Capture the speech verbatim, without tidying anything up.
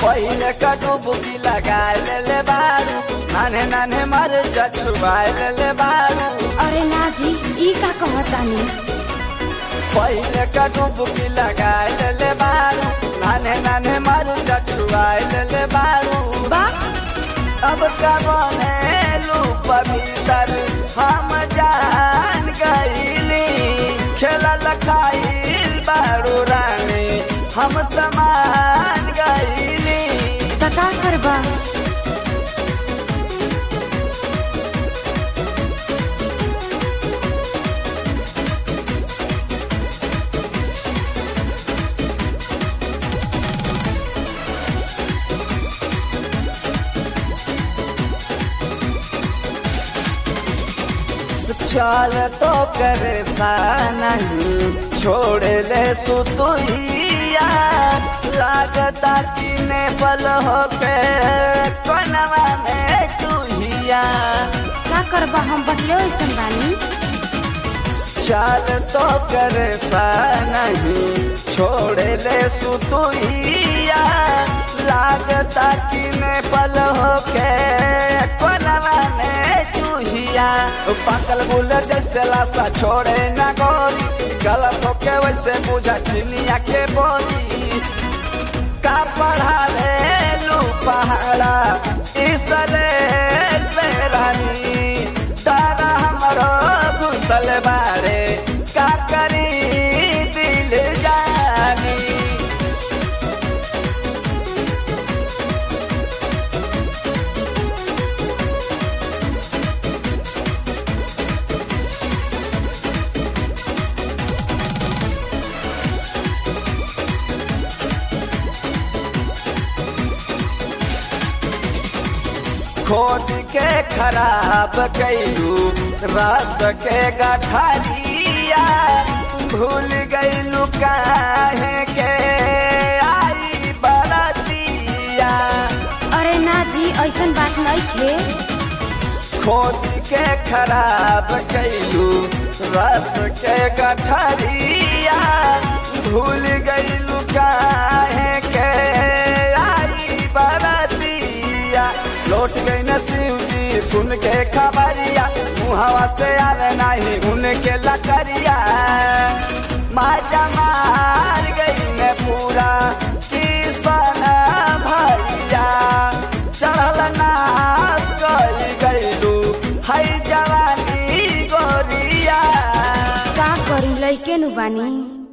पहले कटुबुकी लगा ले ले बारू नाने नाने मर चछुआए ले ले बारू। अरे ना जी ई का कहतानी। पहले कटुबुकी लगा ले ले बारू नाने नाने मर चछुआए ले ले बारू। बा अब कबने लू पवित्र हम जान गईली खेला लखाइल बारू रानी हम तमान गईली। तका करबा चाल तो करे सा नहीं छोड़े ले सुतुइया लागता कि ने पल होके कोनवा में चूहिया। का करबा हम बटले ऐसन बानी। चाल तो करे सा नहीं छोड़े ले सुतुइया लागता कि ने पल होके कोनवा में चूहिया। पाकल बुलर जैसे लाशा छोड़े ना गोरी गलत होके वैसे बुझा चिनिया के बोली। का पढ़ा ले लू पहाड़ा इसले रानी तारा हमरो घुसल बारे का करी दिल जानी। खोद के खराब कैलू रस के गठरिया भूल गईलू काहे के आई बरतिया। अरे ना जी ऐसन बात नहीं थे। खोद के खराब कैलू रस के गठरिया भूल गईलू काहे के आई बरतिया। लौट गई न शिव जी सुन के खबरिया मुहावा से आवे नहीं उनके लकरिया। माजा मार गई ने पूरा किसान भैया चढ़ल नाच गई गईलू हई जवानी गोरिया। का करी लइके नु बानी।